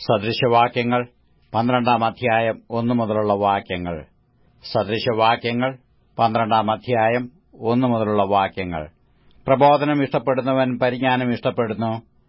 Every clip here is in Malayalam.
സദൃശവാക്യങ്ങൾ 12-ാം അധ്യായം 1 മുതലുള്ള വാക്യങ്ങൾ. സദൃശവാക്യങ്ങൾ 12-ാം അധ്യായം 1 മുതലുള്ള വാക്യങ്ങൾ. പ്രബോധനം ഇഷ്ടപ്പെടുന്നവൻ പരിജ്ഞാനം ഇഷ്ടപ്പെടുന്നു,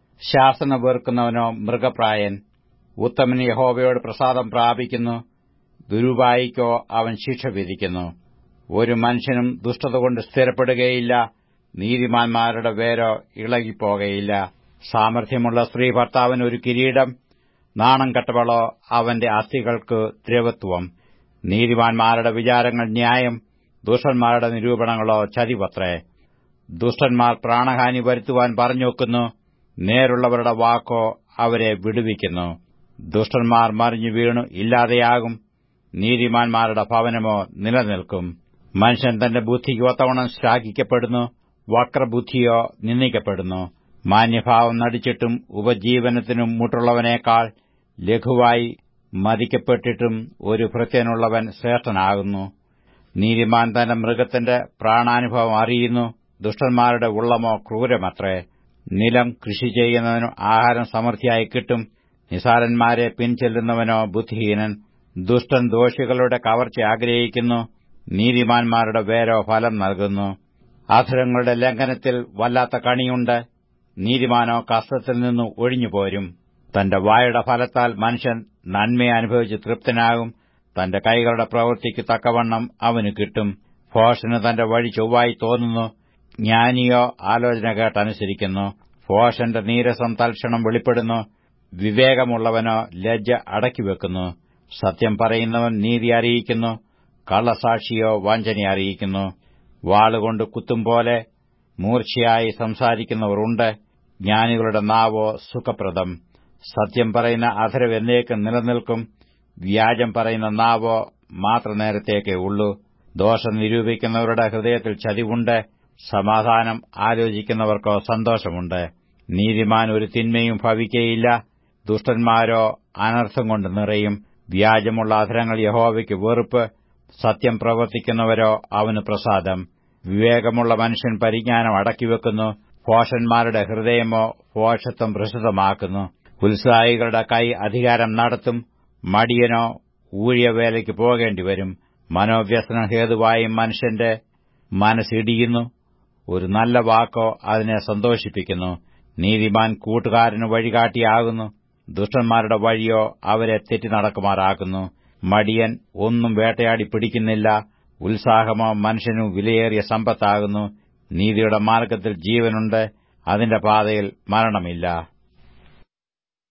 ശാസന വെറുക്കുന്നവനോ മൃഗപ്രായൻ. ഉത്തമൻ യഹോവയോട് പ്രസാദം പ്രാപിക്കുന്നു, ദുരുപായിക്കോ അവൻ ശിക്ഷ വിധിക്കുന്നു. ഒരു മനുഷ്യനും ദുഷ്ടതകൊണ്ട് സ്ഥിരപ്പെടുകയില്ല, നീതിമാന്മാരുടെ വേരോ ഇളകിപ്പോകയില്ല. സാമർഥ്യമുള്ള സ്ത്രീ ഭർത്താവിന് ഒരു കിരീടം, നാണം കെട്ടവളോ അവന്റെ അസ്ഥികൾക്ക് ദ്രവത്വം. നീതിമാന്മാരുടെ വിചാരങ്ങൾ ന്യായം, ദുഷ്ടന്മാരുടെ നിരൂപണങ്ങളോ ചതിവത്രേ. ദുഷ്ടന്മാർ പ്രാണഹാനി വരുത്തുവാൻ പറഞ്ഞുവെക്കുന്നു, നേരുള്ളവരുടെ വാക്കോ അവരെ വിടുവിക്കുന്നു. ദുഷ്ടന്മാർ മറിഞ്ഞു വീണു ഇല്ലാതെയാകും, നീതിമാന്മാരുടെ ഭവനമോ നിലനിൽക്കും. മനുഷ്യൻ തന്റെ ബുദ്ധിക്ക് ഒത്തവണ്ണം ശ്ലാഘിക്കപ്പെടുന്നു, വക്രബുദ്ധിയോ നിന്ദിക്കപ്പെടുന്നു. മാന്യഭാവം നടിച്ചിട്ടും ഉപജീവനത്തിനും മുട്ടുള്ളവനേക്കാൾ ലഘുവായി മതിക്കപ്പെട്ടിട്ടും ഒരു ഭൃത്യനുള്ളവൻ ശ്രേഷ്ഠനാകുന്നു. നീതിമാൻ തന്റെ മൃഗത്തിന്റെ പ്രാണാനുഭവം അറിയുന്നു, ദുഷ്ടന്മാരുടെ ഉള്ളമോ ക്രൂരമത്രേ. നിലം കൃഷി ചെയ്യുന്നവനു ആഹാരം സമൃദ്ധിയായി കിട്ടും, നിസാരന്മാരെ പിൻചെല്ലുന്നവനോ ബുദ്ധിഹീനൻ. ദുഷ്ടൻ ദോഷികളുടെ കവർച്ച ആഗ്രഹിക്കുന്നു, നീതിമാന്മാരുടെ വേരോ ഫലം നൽകുന്നു. അധരങ്ങളുടെ ലംഘനത്തിൽ വല്ലാത്ത കണിയുണ്ട്, നീതിമാനോ കഷ്ടത്തിൽ നിന്ന് ഒഴിഞ്ഞുപോരും. തന്റെ വായുടെ ഫലത്താൽ മനുഷ്യൻ നന്മയെ അനുഭവിച്ച് തൃപ്തനാകും, തന്റെ കൈകളുടെ പ്രവൃത്തിക്ക് തക്കവണ്ണം അവന് കിട്ടും. ഭോഷന് തന്റെ വഴി ചൊവ്വായി തോന്നുന്നു, ജ്ഞാനിയോ ആലോചന കേട്ടനുസരിക്കുന്നു. ഭോഷന്റെ നീരസം തൽക്ഷണം വെളിപ്പെടുന്നു, വിവേകമുള്ളവനോ ലജ്ജ അടക്കിവെക്കുന്നു. സത്യം പറയുന്നവൻ നീതി അറിയിക്കുന്നു, കള്ളസാക്ഷിയോ വഞ്ചന അറിയിക്കുന്നു. വാളുകൊണ്ട് കുത്തുംപോലെ മൂർച്ചയായി സംസാരിക്കുന്നവർ ഉണ്ട്, ജ്ഞാനികളുടെ നാവോ സുഖപ്രദം. സത്യം പറയുന്ന അധരം എന്നേക്കും നിലനിൽക്കും, വ്യാജം പറയുന്ന നാവോ മാത്രനേരത്തേക്കേ ഉള്ളൂ. ദോഷം നിരൂപിക്കുന്നവരുടെ ഹൃദയത്തിൽ ചതിവുണ്ട്, സമാധാനം ആലോചിക്കുന്നവർക്കോ സന്തോഷമുണ്ട്. നീതിമാൻ ഒരു തിന്മയും ഭവിക്കയില്ല, ദുഷ്ടന്മാരോ അനർത്ഥം കൊണ്ട് നിറയും. വ്യാജമുള്ള അധരങ്ങൾ യഹോവയ്ക്ക് വെറുപ്പ്, സത്യം പ്രവർത്തിക്കുന്നവരോ അവന് പ്രസാദം. വിവേകമുള്ള മനുഷ്യൻ പരിജ്ഞാനം അടക്കിവെക്കുന്നു, ഭോഷന്മാരുടെ ഹൃദയമോ ഭോഷത്വം പ്രസിദ്ധമാക്കുന്നു. ഉത്സാഹികളുടെ കൈ അധികാരം നടത്തും, മടിയനോ ഊഴിയവേലയ്ക്ക് പോകേണ്ടിവരും. മനോവ്യസനം ഹേതുവായി മനുഷ്യന്റെ മനസ്സിടിയുന്നു, ഒരു നല്ല വാക്കോ അതിനെ സന്തോഷിപ്പിക്കുന്നു. നീതിമാൻ കൂട്ടുകാരന് വഴികാട്ടിയാകുന്നു, ദുഷ്ടന്മാരുടെ വഴിയോ അവരെ തെറ്റി നടക്കുമാറാക്കുന്നു. മടിയൻ ഒന്നും വേട്ടയാടി പിടിക്കുന്നില്ല, ഉത്സാഹമോ മനുഷ്യനു വിലയേറിയ സമ്പത്താകുന്നു. നീതിയുടെ മാർഗ്ഗത്തിൽ ജീവനുണ്ട്, അതിന്റെ പാതയിൽ മരണമില്ല.